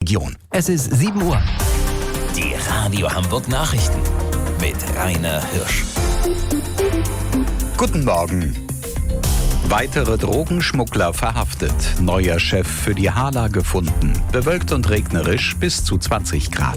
Region. Es ist 7 Uhr. Die Radio Hamburg Nachrichten mit Rainer Hirsch. Guten Morgen. Weitere Drogenschmuggler verhaftet. Neuer Chef für die Hala gefunden. Bewölkt und regnerisch bis zu 20 Grad.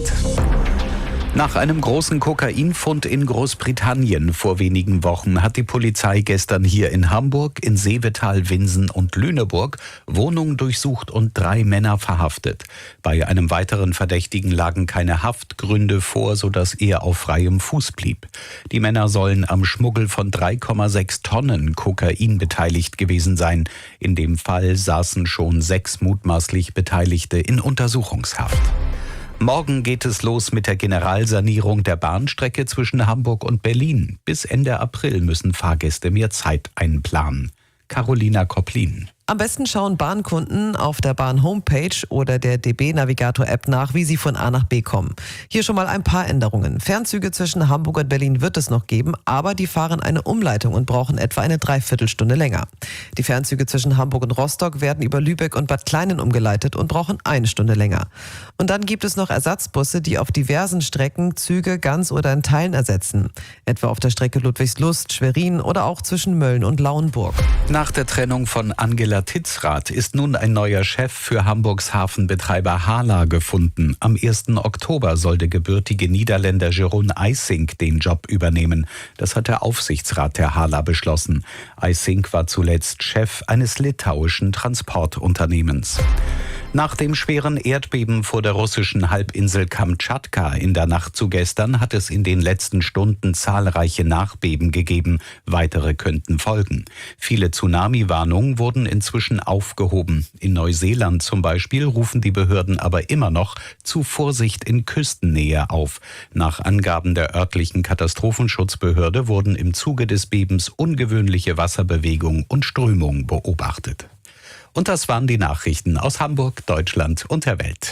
Nach einem großen Kokainfund in Großbritannien vor wenigen Wochen hat die Polizei gestern hier in Hamburg, in Seevetal, Winsen und Lüneburg Wohnungen durchsucht und 3 Männer verhaftet. Bei einem weiteren Verdächtigen lagen keine Haftgründe vor, sodass er auf freiem Fuß blieb. Die Männer sollen am Schmuggel von 3,6 Tonnen Kokain beteiligt gewesen sein. In dem Fall saßen schon 6 mutmaßlich Beteiligte in Untersuchungshaft. Morgen geht es los mit der Generalsanierung der Bahnstrecke zwischen Hamburg und Berlin. Bis Ende April müssen Fahrgäste mehr Zeit einplanen. Carolina Kopplin. Am besten schauen Bahnkunden auf der Bahn-Homepage oder der DB-Navigator-App nach, wie sie von A nach B kommen. Hier schon mal ein paar Änderungen. Fernzüge zwischen Hamburg und Berlin wird es noch geben, aber die fahren eine Umleitung und brauchen etwa eine Dreiviertelstunde länger. Die Fernzüge zwischen Hamburg und Rostock werden über Lübeck und Bad Kleinen umgeleitet und brauchen 1 Stunde länger. Und dann gibt es noch Ersatzbusse, die auf diversen Strecken Züge ganz oder in Teilen ersetzen. Etwa auf der Strecke Ludwigslust, Schwerin oder auch zwischen Mölln und Lauenburg. Nach der Trennung von Angela Titzrath ist nun ein neuer Chef für Hamburgs Hafenbetreiber Hala gefunden. Am 1. Oktober soll der gebürtige Niederländer Jeroen Eysink den Job übernehmen. Das hat der Aufsichtsrat der Hala beschlossen. Eysink war zuletzt Chef eines litauischen Transportunternehmens. Nach dem schweren Erdbeben vor der russischen Halbinsel Kamtschatka in der Nacht zu gestern hat es in den letzten Stunden zahlreiche Nachbeben gegeben. Weitere könnten folgen. Viele Tsunami-Warnungen wurden inzwischen aufgehoben. In Neuseeland zum Beispiel rufen die Behörden aber immer noch zu Vorsicht in Küstennähe auf. Nach Angaben der örtlichen Katastrophenschutzbehörde wurden im Zuge des Bebens ungewöhnliche Wasserbewegungen und Strömungen beobachtet. Und das waren die Nachrichten aus Hamburg, Deutschland und der Welt.